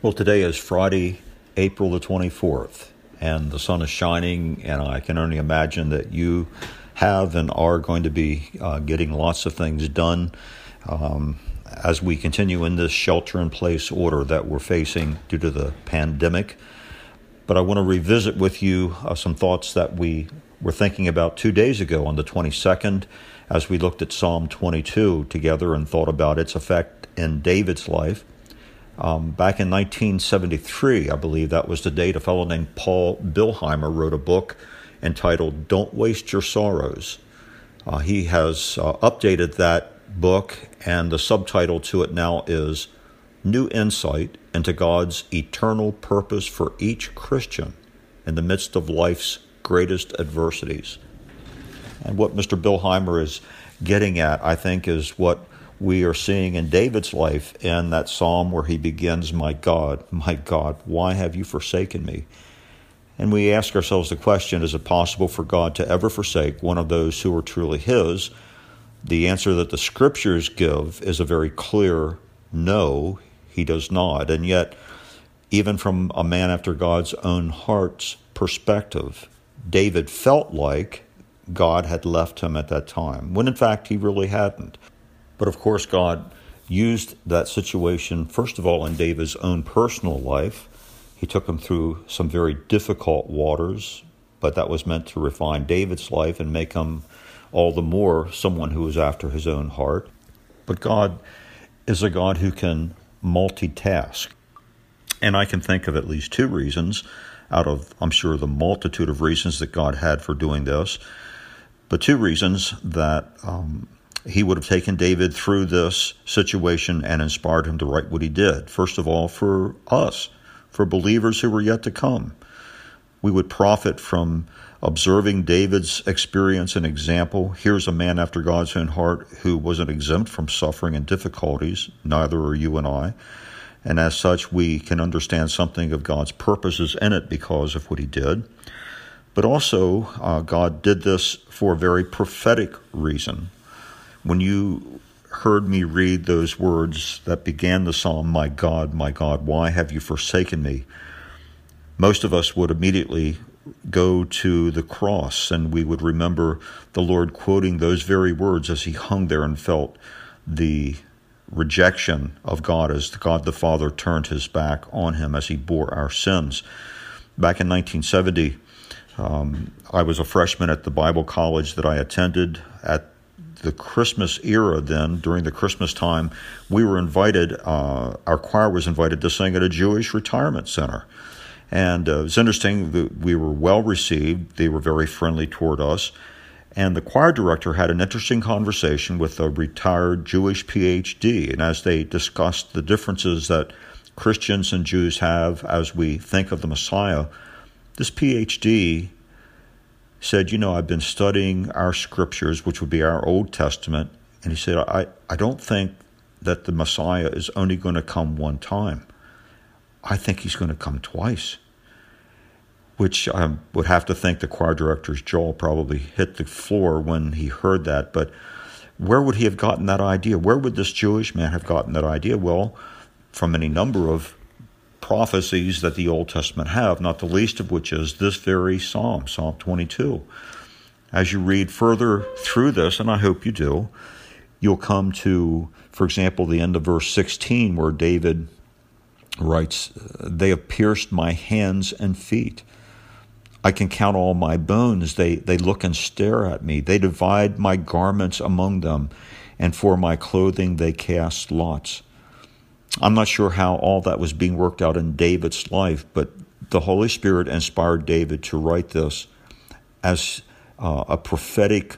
Well, today is Friday, April the 24th, and the sun is shining, and I can only imagine that you have and are going to be getting lots of things done as we continue in this shelter-in-place order that we're facing due to the pandemic. But I want to revisit with you some thoughts that we were thinking about 2 days ago on the 22nd as we looked at Psalm 22 together and thought about its effect in David's life. Back in 1973, I believe that was the date, a fellow named Paul Billheimer wrote a book entitled Don't Waste Your Sorrows. He has updated that book, and the subtitle to it now is New Insight into God's Eternal Purpose for Each Christian in the Midst of Life's Greatest Adversities. And what Mr. Billheimer is getting at, I think, is what we are seeing in David's life in that psalm where he begins, my God, why have you forsaken me? And we ask ourselves the question, is it possible for God to ever forsake one of those who are truly his? The answer that the scriptures give is a very clear no, he does not. And yet, even from a man after God's own heart's perspective, David felt like God had left him at that time, when in fact he really hadn't. But of course, God used that situation, first of all, in David's own personal life. He took him through some very difficult waters, but that was meant to refine David's life and make him all the more someone who was after his own heart. But God is a God who can multitask. And I can think of at least two reasons out of, I'm sure, the multitude of reasons that God had for doing this. But two reasons that he would have taken David through this situation and inspired him to write what he did. First of all, for us, for believers who were yet to come. We would profit from observing David's experience and example. Here's a man after God's own heart who wasn't exempt from suffering and difficulties. Neither are you and I. And as such, we can understand something of God's purposes in it because of what he did. But also, God did this for a very prophetic reason. When you heard me read those words that began the psalm, my God, why have you forsaken me? Most of us would immediately go to the cross, and we would remember the Lord quoting those very words as he hung there and felt the rejection of God as God the Father turned his back on him as he bore our sins. Back in 1970, I was a freshman at the Bible college that I attended. At the Christmas era then, during the Christmas time, we were invited, our choir was invited to sing at a Jewish retirement center. And it was interesting that we were well received. They were very friendly toward us. And the choir director had an interesting conversation with a retired Jewish PhD. And as they discussed the differences that Christians and Jews have as we think of the Messiah, this PhD said, I've been studying our scriptures, which would be our Old Testament, and he said, I don't think that the Messiah is only going to come one time. I think he's going to come twice, which I would have to think the choir director's jaw probably hit the floor when he heard that. But where would he have gotten that idea? Where would this Jewish man have gotten that idea? Well, from any number of prophecies that the Old Testament have, not the least of which is this very psalm, Psalm 22. As you read further through this, and I hope you do, you'll come to, for example, the end of verse 16, where David writes, they have pierced my hands and feet. I can count all my bones. They look and stare at me. They divide my garments among them, and for my clothing they cast lots. I'm not sure how all that was being worked out in David's life, but the Holy Spirit inspired David to write this as a prophetic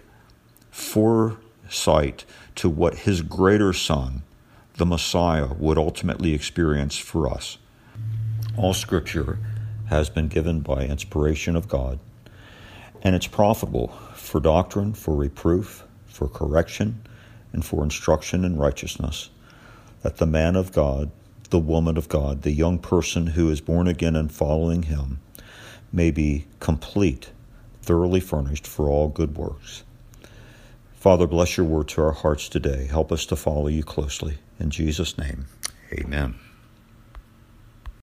foresight to what his greater son, the Messiah, would ultimately experience for us. All Scripture has been given by inspiration of God, and it's profitable for doctrine, for reproof, for correction, and for instruction in righteousness, that the man of God, the woman of God, the young person who is born again and following him may be complete, thoroughly furnished for all good works. Father, bless your word to our hearts today. Help us to follow you closely. In Jesus' name, amen.